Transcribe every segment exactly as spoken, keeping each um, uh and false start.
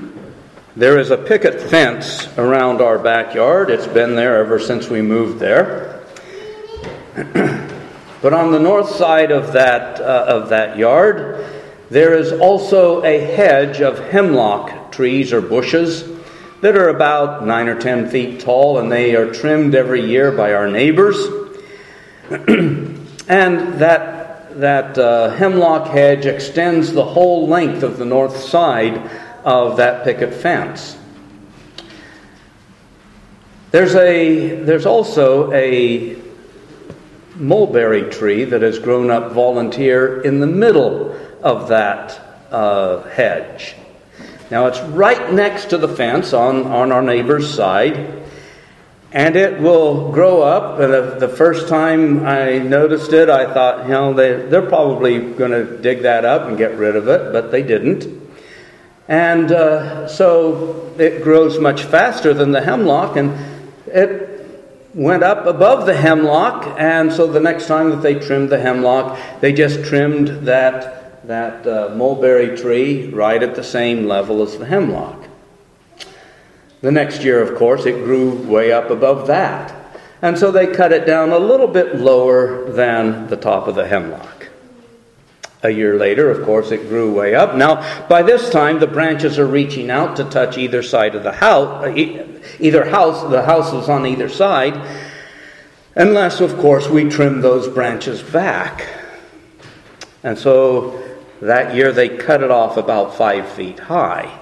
There is a picket fence around our backyard. It's been there ever since we moved there. But on the north side of that uh, of that yard, there is also a hedge of hemlock trees or bushes that are about nine or ten feet tall, and they are trimmed every year by our neighbors. And that that uh, hemlock hedge extends the whole length of the north side of that picket fence. There's a there's also a mulberry tree that has grown up volunteer in the middle of that uh, hedge. Now it's right next to the fence on, on our neighbor's side, and it will grow up. And the, the first time I noticed it, I thought, you know, they, they're probably going to dig that up and get rid of it, but they didn't. And uh, so it grows much faster than the hemlock, and it went up above the hemlock. And so the next time that they trimmed the hemlock, they just trimmed that that uh, mulberry tree right at the same level as the hemlock. The next year, of course, it grew way up above that, and so they cut it down a little bit lower than the top of the hemlock. A year later, of course, it grew way up. Now, by this time, the branches are reaching out to touch either side of the house, either house, the houses on either side, unless, of course, we trim those branches back. And so that year they cut it off about five feet high.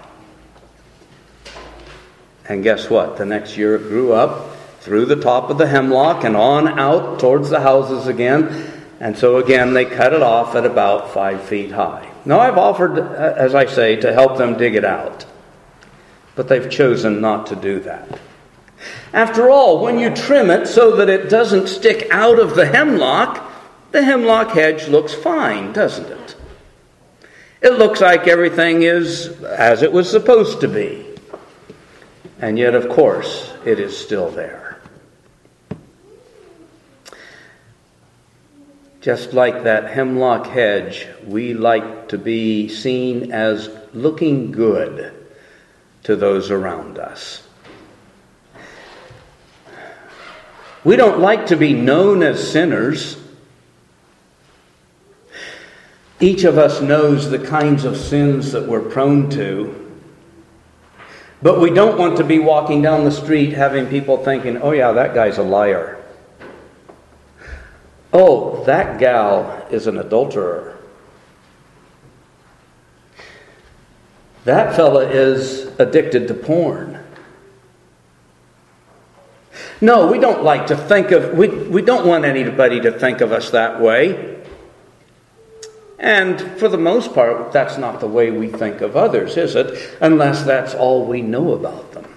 And guess what? The next year it grew up through the top of the hemlock and on out towards the houses again. And so again, they cut it off at about five feet high. Now, I've offered, as I say, to help them dig it out. But they've chosen not to do that. After all, when you trim it so that it doesn't stick out of the hemlock, the hemlock hedge looks fine, doesn't it? It looks like everything is as it was supposed to be. And yet, of course, it is still there. Just like that hemlock hedge, we like to be seen as looking good to those around us. We don't like to be known as sinners. Each of us knows the kinds of sins that we're prone to. But we don't want to be walking down the street having people thinking, oh yeah, that guy's a liar. Oh, that gal is an adulterer. That fella is addicted to porn. No, we don't like to think of, we, we don't want anybody to think of us that way. And for the most part, that's not the way we think of others, is it? Unless that's all we know about them.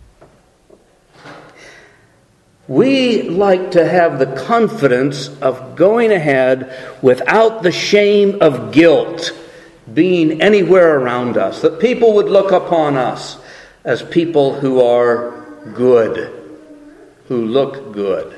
We like to have the confidence of going ahead without the shame of guilt being anywhere around us. That people would look upon us as people who are good, who look good.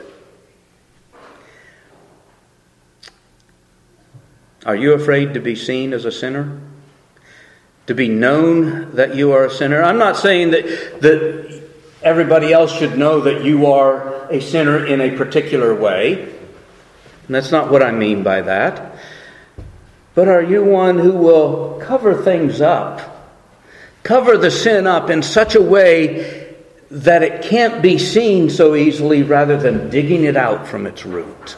Are you afraid to be seen as a sinner? To be known that you are a sinner? I'm not saying that, that everybody else should know that you are a sinner in a particular way. And that's not what I mean by that. But are you one who will cover things up? Cover the sin up in such a way that it can't be seen so easily rather than digging it out from its root.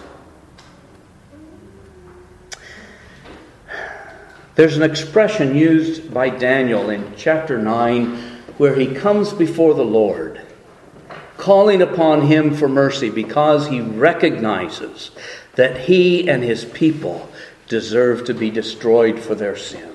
There's an expression used by Daniel in chapter nine where he comes before the Lord, calling upon him for mercy because he recognizes that he and his people deserve to be destroyed for their sin.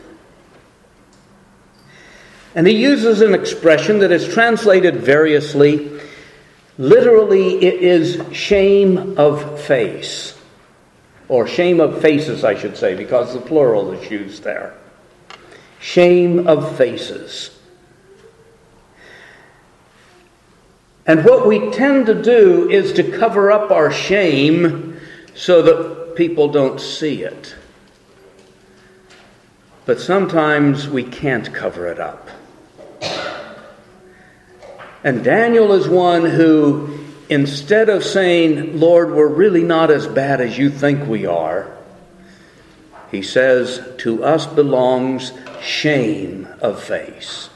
And he uses an expression that is translated variously. Literally, it is shame of face. Or shame of faces, I should say, because the plural is used there. Shame of faces. And what we tend to do is to cover up our shame so that people don't see it. But sometimes we can't cover it up. And Daniel is one who, instead of saying, Lord, we're really not as bad as you think we are, he says, to us belongs shame of face.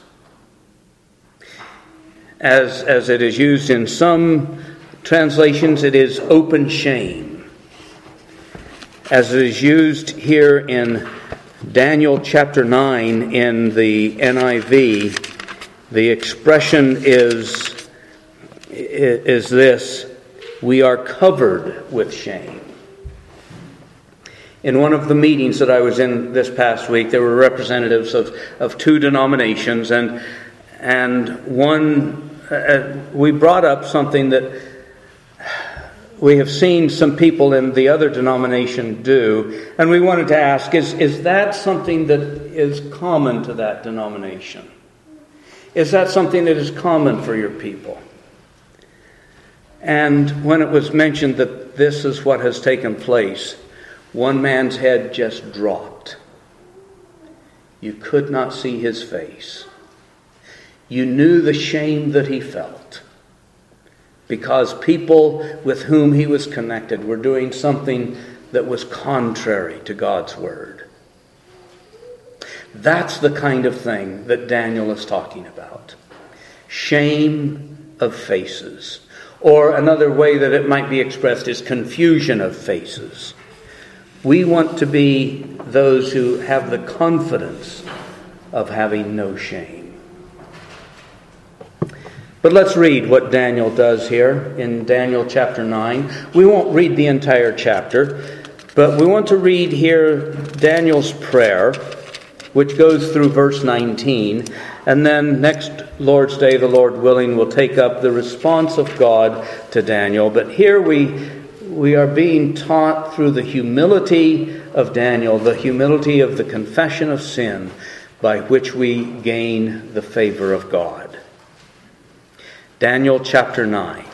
As, as it is used in some translations, it is open shame. As it is used here in Daniel chapter nine in the N I V, the expression is, is this: we are covered with shame. In one of the meetings that I was in this past week, there were representatives of, of two denominations, and and one uh, we brought up something that we have seen some people in the other denomination do, and we wanted to ask, is, is that something that is common to that denomination? Is that something that is common for your people? And when it was mentioned that this is what has taken place, one man's head just dropped. You could not see his face. You knew the shame that he felt, because people with whom he was connected were doing something that was contrary to God's word. That's the kind of thing that Daniel is talking about. Shame of faces. Or another way that it might be expressed is confusion of faces. We want to be those who have the confidence of having no shame. But let's read what Daniel does here in Daniel chapter nine. We won't read the entire chapter, but we want to read here Daniel's prayer, which goes through verse nineteen. And then next Lord's Day, the Lord willing, we'll take up the response of God to Daniel. But here we, we are being taught through the humility of Daniel, the humility of the confession of sin, by which we gain the favor of God. Daniel chapter nine.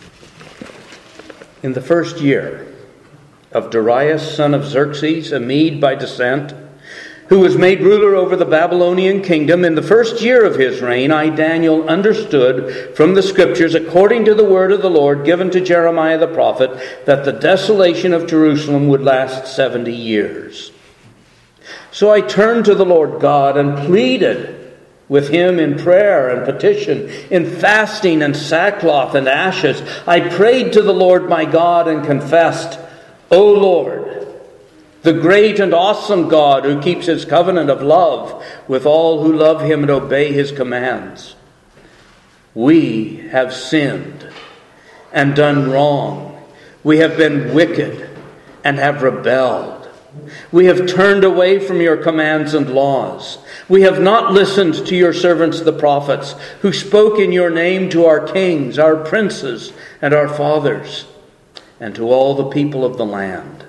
In the first year of Darius, son of Xerxes, a Mede by descent, who was made ruler over the Babylonian kingdom, in the first year of his reign, I, Daniel, understood from the Scriptures, according to the word of the Lord given to Jeremiah the prophet, that the desolation of Jerusalem would last seventy years. So I turned to the Lord God and pleaded with him in prayer and petition, in fasting and sackcloth and ashes. I prayed to the Lord my God and confessed, O Lord, the great and awesome God who keeps his covenant of love with all who love him and obey his commands, we have sinned and done wrong. We have been wicked and have rebelled. We have turned away from your commands and laws. We have not listened to your servants the prophets, who spoke in your name to our kings, our princes, and our fathers, and to all the people of the land.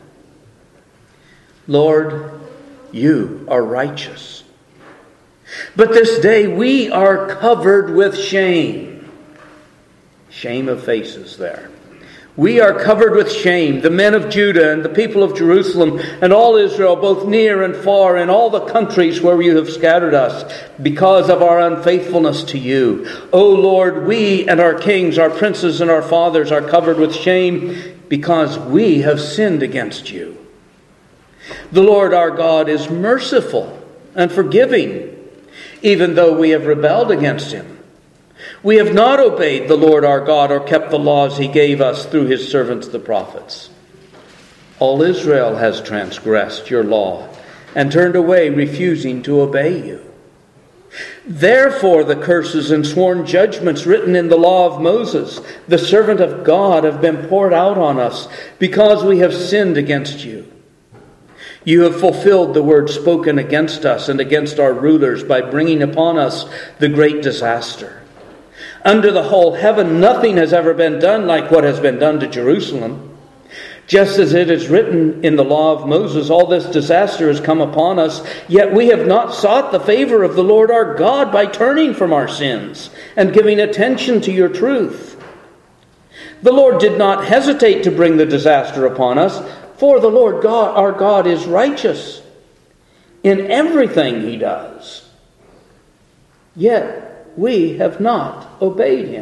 Lord, you are righteous. But this day we are covered with shame. Shame of faces there. We are covered with shame, the men of Judah and the people of Jerusalem and all Israel, both near and far, in all the countries where you have scattered us, because of our unfaithfulness to you. O Lord, we and our kings, our princes and our fathers are covered with shame, because we have sinned against you. The Lord our God is merciful and forgiving, even though we have rebelled against him. We have not obeyed the Lord our God or kept the laws he gave us through his servants the prophets. All Israel has transgressed your law and turned away, refusing to obey you. Therefore the curses and sworn judgments written in the law of Moses, the servant of God, have been poured out on us, because we have sinned against you. You have fulfilled the word spoken against us and against our rulers by bringing upon us the great disaster. Under the whole heaven, nothing has ever been done like what has been done to Jerusalem. Just as it is written in the law of Moses, all this disaster has come upon us, yet we have not sought the favor of the Lord our God by turning from our sins and giving attention to your truth. The Lord did not hesitate to bring the disaster upon us, for the Lord God, our God, is righteous in everything he does. Yet we have not obeyed him.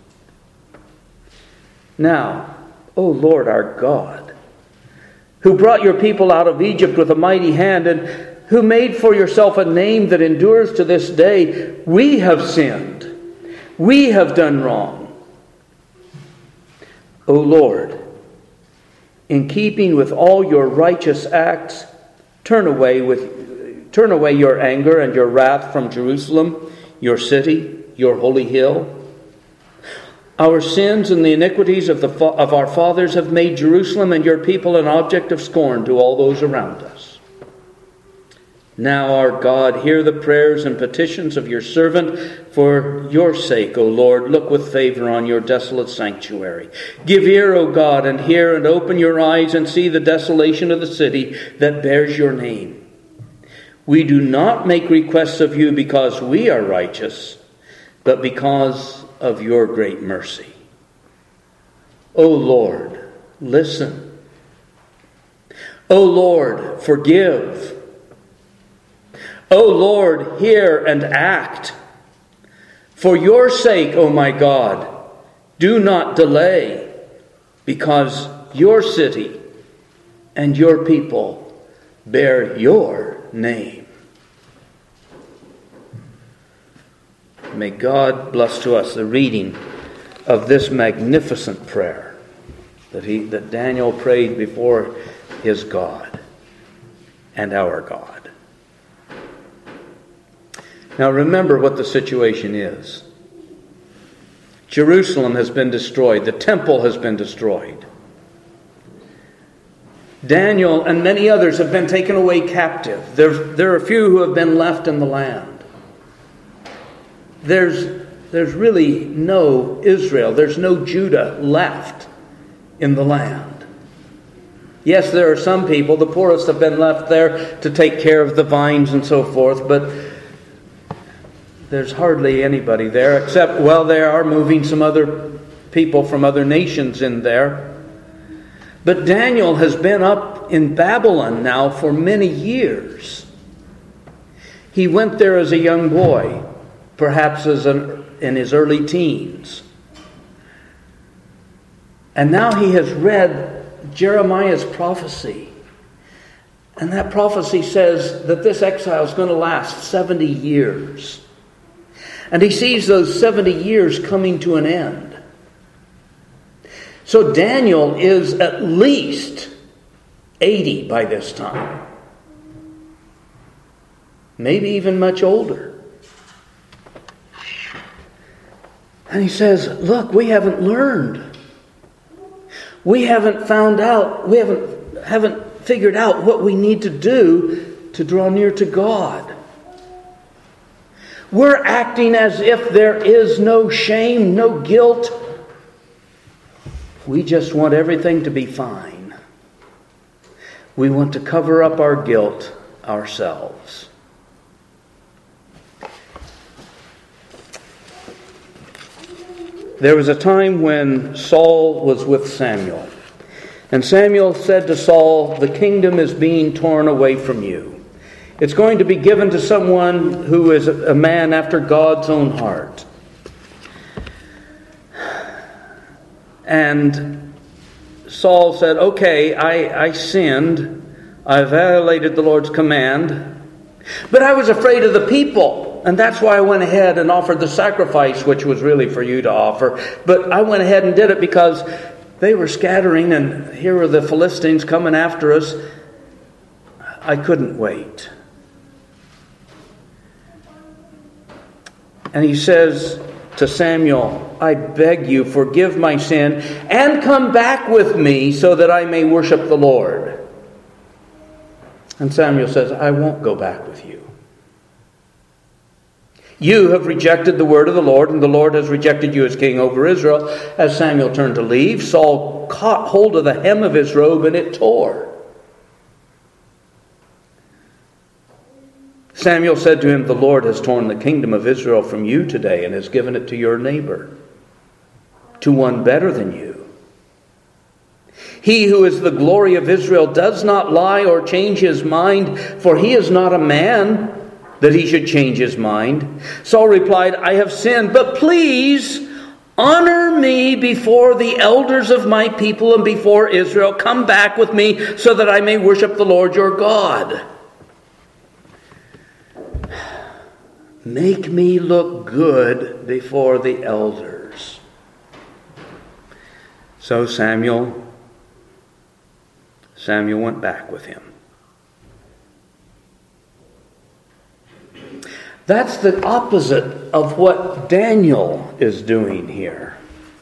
Now, O Lord our God, who brought your people out of Egypt with a mighty hand, and who made for yourself a name that endures to this day, we have sinned. We have done wrong. O Lord, in keeping with all your righteous acts, turn away with turn away your anger and your wrath from Jerusalem, your city, your holy hill. Our sins and the iniquities of the of our fathers have made Jerusalem and your people an object of scorn to all those around us. Now, our God, hear the prayers and petitions of your servant for your sake, O Lord. Look with favor on your desolate sanctuary. Give ear, O God, and hear, and open your eyes and see the desolation of the city that bears your name. We do not make requests of you because we are righteous, but because of your great mercy. O Lord, listen. O Lord, forgive. O Lord, hear and act. For your sake, O my God, do not delay, because your city and your people bear your name. May God bless to us the reading of this magnificent prayer that he that Daniel prayed before his God and our God. Now remember what the situation is. Jerusalem has been destroyed. The temple has been destroyed. Daniel and many others have been taken away captive. There, there are a few who have been left in the land. There's, there's really no Israel. There's no Judah left in the land. Yes, there are some people. The poorest have been left there to take care of the vines and so forth, but there's hardly anybody there, except, well, they are moving some other people from other nations in there. But Daniel has been up in Babylon now for many years. He went there as a young boy, perhaps as an, in his early teens. And now he has read Jeremiah's prophecy. And that prophecy says that this exile is going to last seventy years. And he sees those seventy years coming to an end. So Daniel is at least eighty by this time. Maybe even much older. And he says, look, we haven't learned. We haven't found out, we haven't, haven't figured out what we need to do to draw near to God. We're acting as if there is no shame, no guilt. We just want everything to be fine. We want to cover up our guilt ourselves. There was a time when Saul was with Samuel. And Samuel said to Saul, the kingdom is being torn away from you. It's going to be given to someone who is a man after God's own heart. And Saul said, okay, I, I sinned. I violated the Lord's command. But I was afraid of the people. And that's why I went ahead and offered the sacrifice, which was really for you to offer. But I went ahead and did it because they were scattering, and here were the Philistines coming after us. I couldn't wait. And he says to Samuel, I beg you, forgive my sin and come back with me so that I may worship the Lord. And Samuel says, I won't go back with you. You have rejected the word of the Lord, and the Lord has rejected you as king over Israel. As Samuel turned to leave, Saul caught hold of the hem of his robe, and it tore. Samuel said to him, the Lord has torn the kingdom of Israel from you today and has given it to your neighbor, to one better than you. He who is the glory of Israel does not lie or change his mind, for he is not a man that he should change his mind. Saul replied, I have sinned, but please honor me before the elders of my people and before Israel. Come back with me so that I may worship the Lord your God. Make me look good before the elders. So Samuel, Samuel went back with him. That's the opposite of what Daniel is doing here.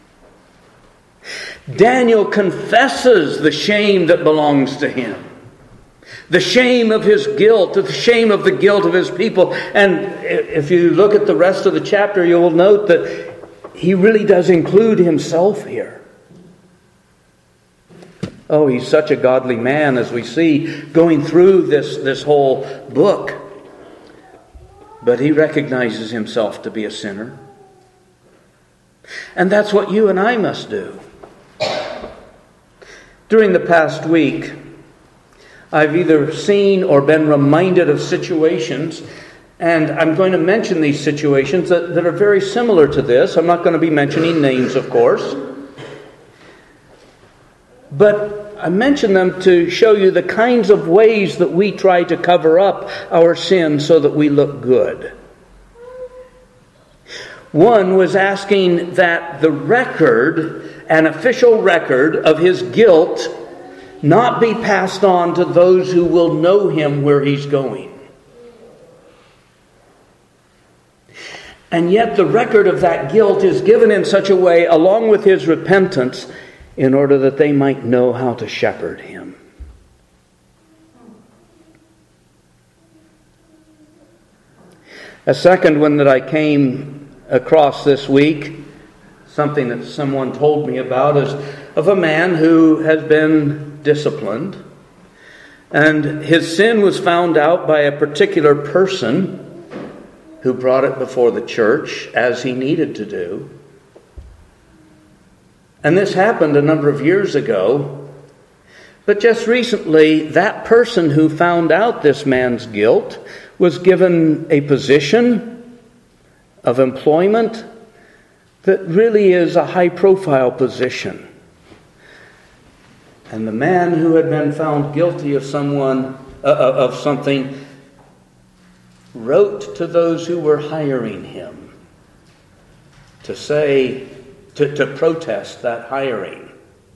Daniel confesses the shame that belongs to him. The shame of his guilt, the shame of the guilt of his people. And if you look at the rest of the chapter, you will note that he really does include himself here. Oh, he's such a godly man, as we see going through this, this whole book. But he recognizes himself to be a sinner. And that's what you and I must do. During the past week, I've either seen or been reminded of situations, and I'm going to mention these situations that, that are very similar to this. I'm not going to be mentioning names, of course. But I mention them to show you the kinds of ways that we try to cover up our sin so that we look good. One was asking that the record, an official record of his guilt, not be passed on to those who will know him where he's going. And yet the record of that guilt is given in such a way, along with his repentance, in order that they might know how to shepherd him. A second one that I came across this week, something that someone told me about, is of a man who has been disciplined, and his sin was found out by a particular person who brought it before the church, as he needed to do. And this happened a number of years ago, but just recently that person who found out this man's guilt was given a position of employment that really is a high-profile position. And the man who had been found guilty of someone uh, of something wrote to those who were hiring him to say, to, to protest that hiring.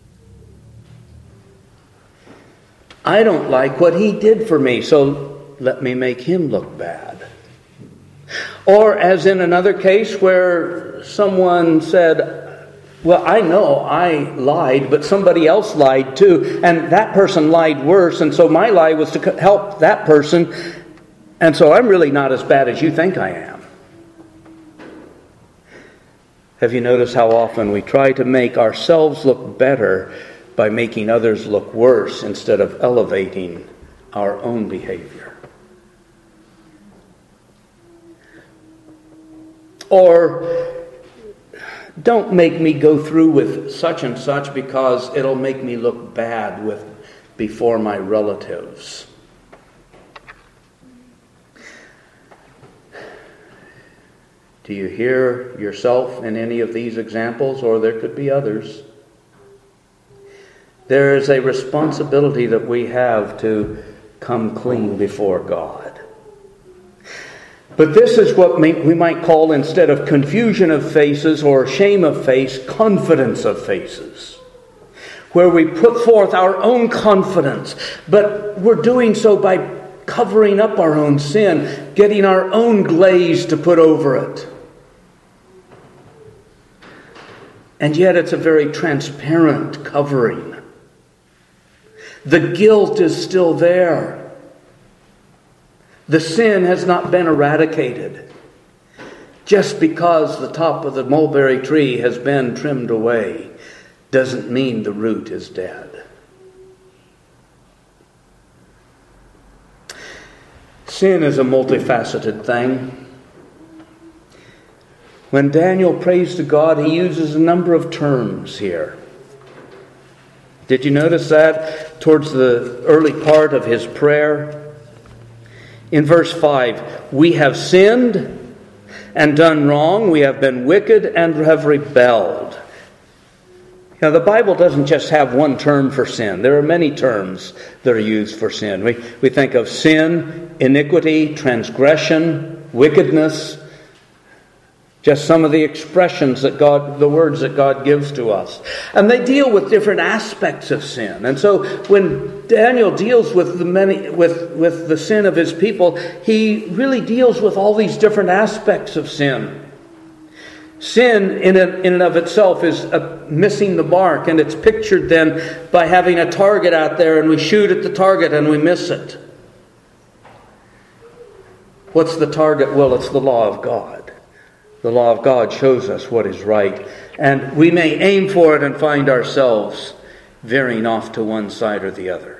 I don't like what he did for me, so let me make him look bad. Or as in another case where someone said, well, I know I lied, but somebody else lied too, and that person lied worse, and so my lie was to help that person, and so I'm really not as bad as you think I am. Have you noticed how often we try to make ourselves look better by making others look worse instead of elevating our own behavior? Or, don't make me go through with such and such because it'll make me look bad with before my relatives. Do you hear yourself in any of these examples, or there could be others? There is a responsibility that we have to come clean before God. But this is what we might call, instead of confusion of faces or shame of face, confidence of faces. Where we put forth our own confidence, but we're doing so by covering up our own sin, getting our own glaze to put over it. And yet it's a very transparent covering. The guilt is still there. The sin has not been eradicated. Just because the top of the mulberry tree has been trimmed away doesn't mean the root is dead. Sin is a multifaceted thing. When Daniel prays to God, he uses a number of terms here. Did you notice that towards the early part of his prayer? In verse five, we have sinned and done wrong. We have been wicked and have rebelled. Now, the Bible doesn't just have one term for sin. There are many terms that are used for sin. We, we think of sin, iniquity, transgression, wickedness. Just some of the expressions that God, the words that God gives to us. And they deal with different aspects of sin. And so when Daniel deals with the many, with, with the sin of his people, he really deals with all these different aspects of sin. Sin in, a, in and of itself is a missing the mark, and it's pictured then by having a target out there and we shoot at the target and we miss it. What's the target? Well, it's the law of God. The law of God shows us what is right, and we may aim for it and find ourselves veering off to one side or the other.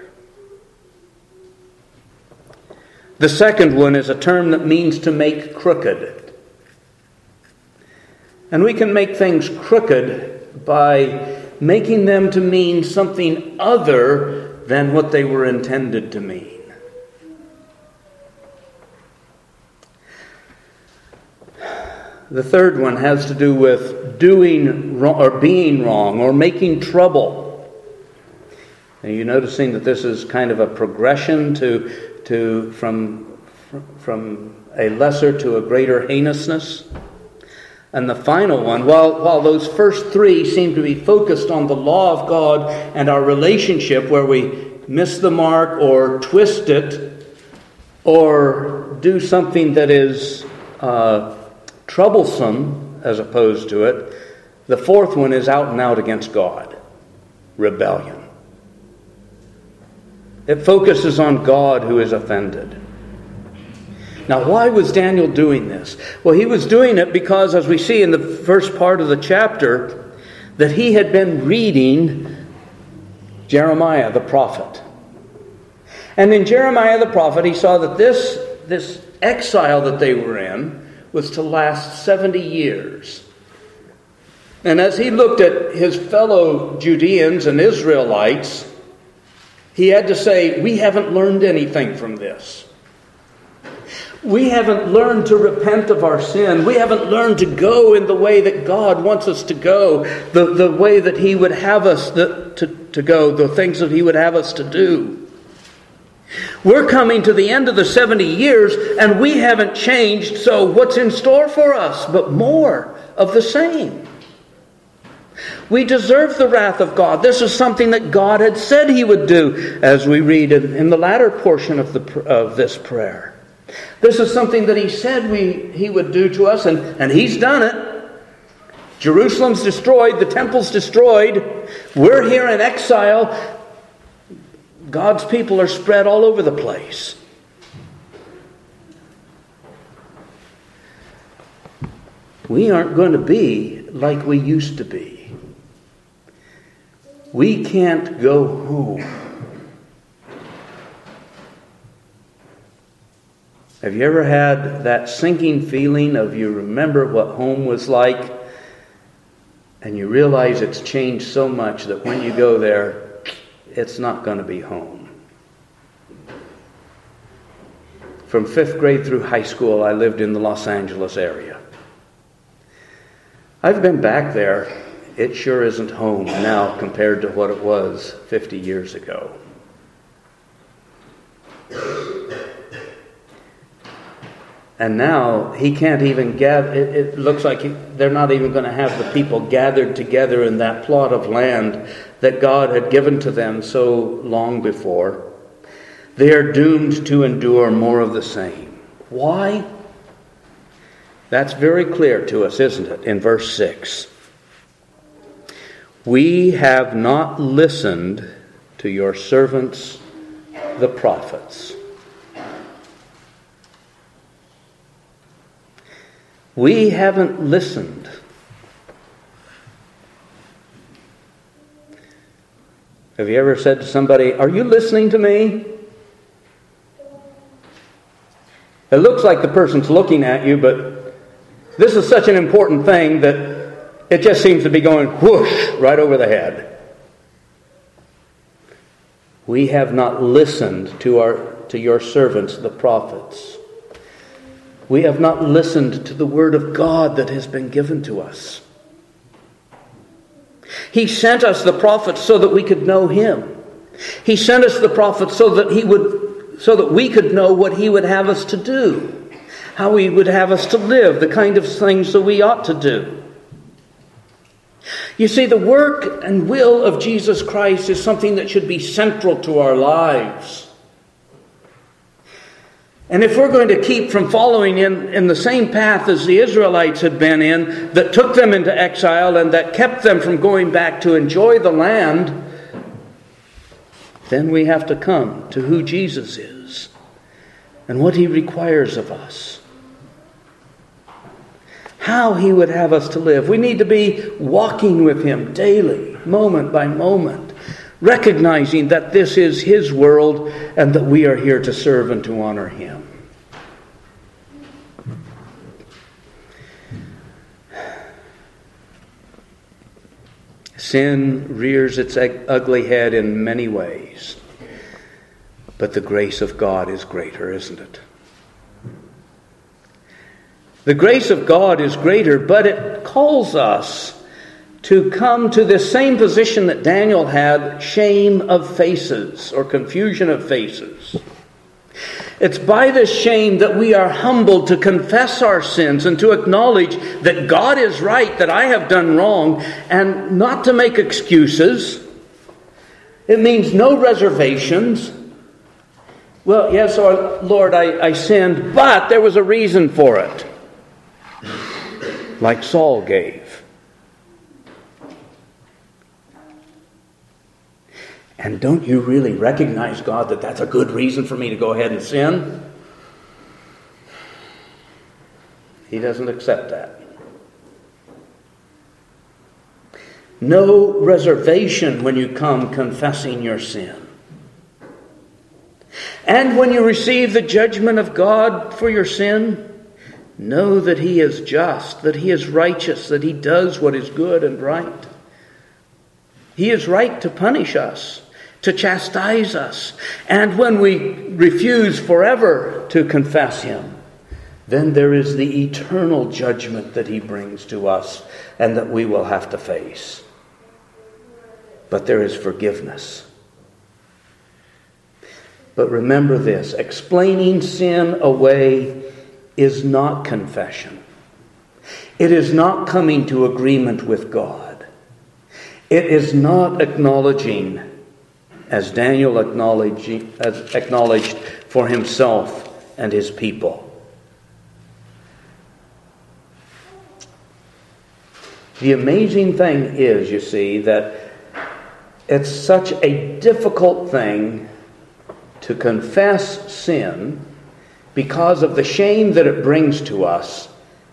The second one is a term that means to make crooked. And we can make things crooked by making them to mean something other than what they were intended to mean. The third one has to do with doing wrong, or being wrong, or making trouble. Are you noticing that this is kind of a progression to, to from, from a lesser to a greater heinousness? And the final one, while, while those first three seem to be focused on the law of God and our relationship where we miss the mark or twist it or do something that is uh, troublesome as opposed to it, the fourth one is out and out against God. Rebellion. It focuses on God who is offended. Now, why was Daniel doing this? Well, he was doing it because, as we see in the first part of the chapter, that he had been reading Jeremiah the prophet. And in Jeremiah the prophet, he saw that this, this exile that they were in was to last seventy years. And as he looked at his fellow Judeans and Israelites, he had to say, we haven't learned anything from this. We haven't learned to repent of our sin. We haven't learned to go in the way that God wants us to go, the, the way that He would have us to, to, to go, the things that He would have us to do. We're coming to the end of the seventy years, and we haven't changed, so what's in store for us? But more of the same. We deserve the wrath of God. This is something that God had said He would do, as we read in, in the latter portion of, the, of this prayer. This is something that He said we, He would do to us, and, and He's done it. Jerusalem's destroyed, the temple's destroyed. We're here in exile. God's people are spread all over the place. We aren't going to be like we used to be. We can't go home. Have you ever had that sinking feeling of you remember what home was like, and you realize it's changed so much that when you go there, it's not going to be home? From fifth grade through high school, I lived in the Los Angeles area. I've been back there. It sure isn't home now compared to what it was fifty years ago. And now he can't even gather. It, it looks like he, they're not even going to have the people gathered together in that plot of land that God had given to them so long before. They are doomed to endure more of the same. Why? That's very clear to us, isn't it? In verse six. We have not listened to your servants, the prophets. We haven't listened. Have you ever said to somebody, are you listening to me? It looks like the person's looking at you, but this is such an important thing that it just seems to be going whoosh right over the head. We have not listened to our to your servants, the prophets. We have not listened to the word of God that has been given to us. He sent us the prophets so that we could know Him. He sent us the prophets so that He would, so that we could know what He would have us to do, how He would have us to live, the kind of things that we ought to do. You see, the work and will of Jesus Christ is something that should be central to our lives. And if we're going to keep from following in, in the same path as the Israelites had been in, that took them into exile and that kept them from going back to enjoy the land, then we have to come to who Jesus is and what He requires of us. How He would have us to live. We need to be walking with Him daily, moment by moment, recognizing that this is His world and that we are here to serve and to honor Him. Sin rears its ugly head in many ways, but the grace of God is greater, isn't it? The grace of God is greater, but it calls us to come to this same position that Daniel had, shame of faces or confusion of faces. It's by this shame that we are humbled to confess our sins and to acknowledge that God is right, that I have done wrong, and not to make excuses. It means no reservations. Well, yes, Lord, I, I sinned, but there was a reason for it. Like Saul gave. And don't you really recognize, God, that that's a good reason for me to go ahead and sin? He doesn't accept that. No reservation when you come confessing your sin. And when you receive the judgment of God for your sin, know that He is just, that He is righteous, that He does what is good and right. He is right to punish us, to chastise us. And when we refuse forever to confess Him, then there is the eternal judgment that He brings to us and that we will have to face. But there is forgiveness. But remember this, explaining sin away is not confession. It is not coming to agreement with God. It is not acknowledging, as Daniel acknowledged, as acknowledged for himself and his people. The amazing thing is, you see, that it's such a difficult thing to confess sin because of the shame that it brings to us.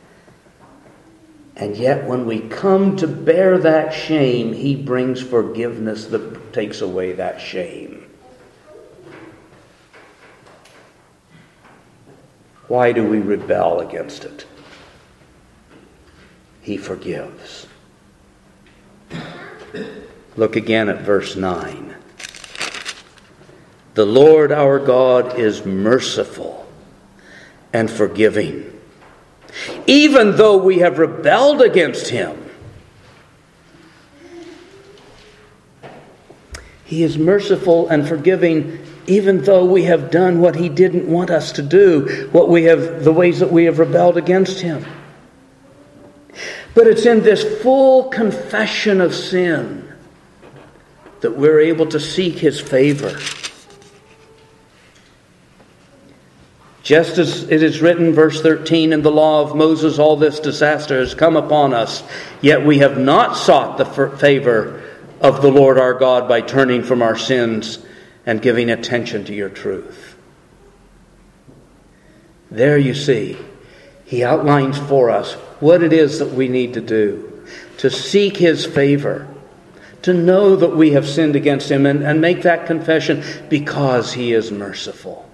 And yet when we come to bear that shame, He brings forgiveness that takes away that shame. Why do we rebel against it? He forgives. Look again at verse nine. The Lord our God is merciful and forgiving, even though we have rebelled against Him. He is merciful and forgiving, even though we have done what He didn't want us to do, what we have, the ways that we have rebelled against Him. But it's in this full confession of sin that we're able to seek His favor. Just as it is written, verse thirteen, in the law of Moses, all this disaster has come upon us, yet we have not sought the favor of the Lord our God by turning from our sins and giving attention to your truth. There you see, He outlines for us what it is that we need to do to seek His favor, to know that we have sinned against Him, and, and make that confession because He is merciful.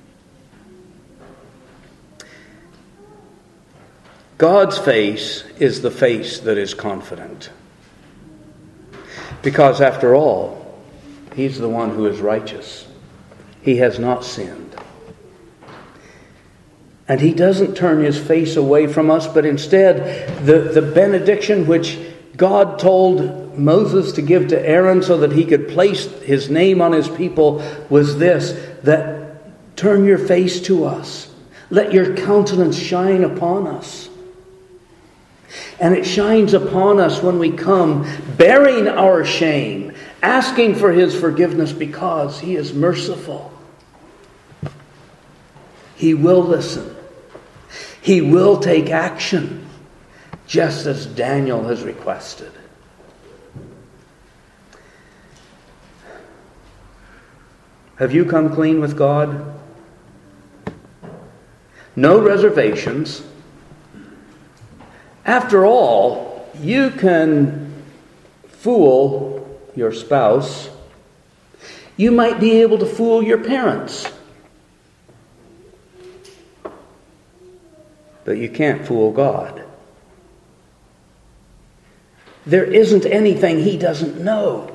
God's face is the face that is confident. Because after all, He's the one who is righteous. He has not sinned. And he doesn't turn his face away from us, but instead the, the benediction which God told Moses to give to Aaron so that he could place his name on his people was this, that turn your face to us. Let your countenance shine upon us. And it shines upon us when we come bearing our shame, asking for his forgiveness because he is merciful. He will listen. He will take action, just as Daniel has requested. Have you come clean with God? No reservations. After all, you can fool your spouse. You might be able to fool your parents. But you can't fool God. There isn't anything he doesn't know.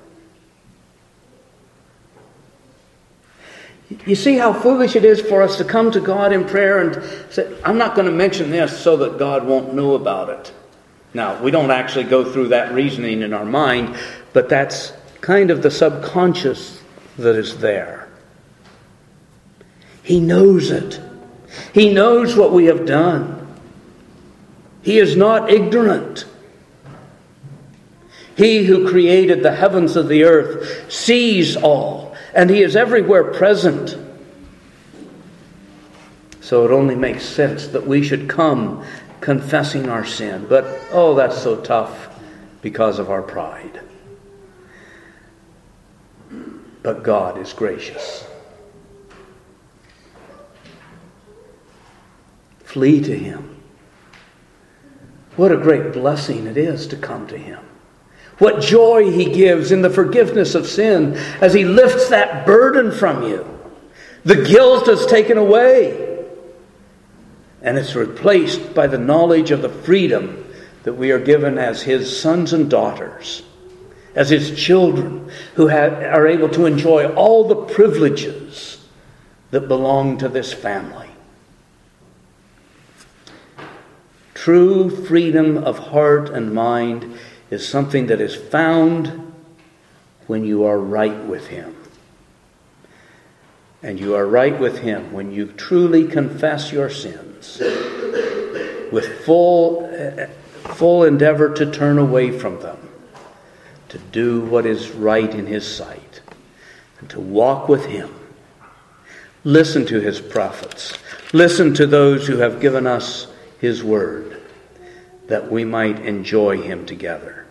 You see how foolish it is for us to come to God in prayer and say, I'm not going to mention this so that God won't know about it. Now, we don't actually go through that reasoning in our mind, but that's kind of the subconscious that is there. He knows it. He knows what we have done. He is not ignorant. He who created the heavens and the earth sees all, and he is everywhere present. So it only makes sense that we should come confessing our sin. But, oh, that's so tough because of our pride. But God is gracious. Flee to him. What a great blessing it is to come to him. What joy he gives in the forgiveness of sin as he lifts that burden from you. The guilt is taken away. And it's replaced by the knowledge of the freedom that we are given as his sons and daughters, as his children who have, are able to enjoy all the privileges that belong to this family. True freedom of heart and mind is something that is found when you are right with him. And you are right with him when you truly confess your sins with full, uh, full endeavor to turn away from them, to do what is right in his sight, and to walk with him. Listen to his prophets. Listen to those who have given us his word, that we might enjoy him together.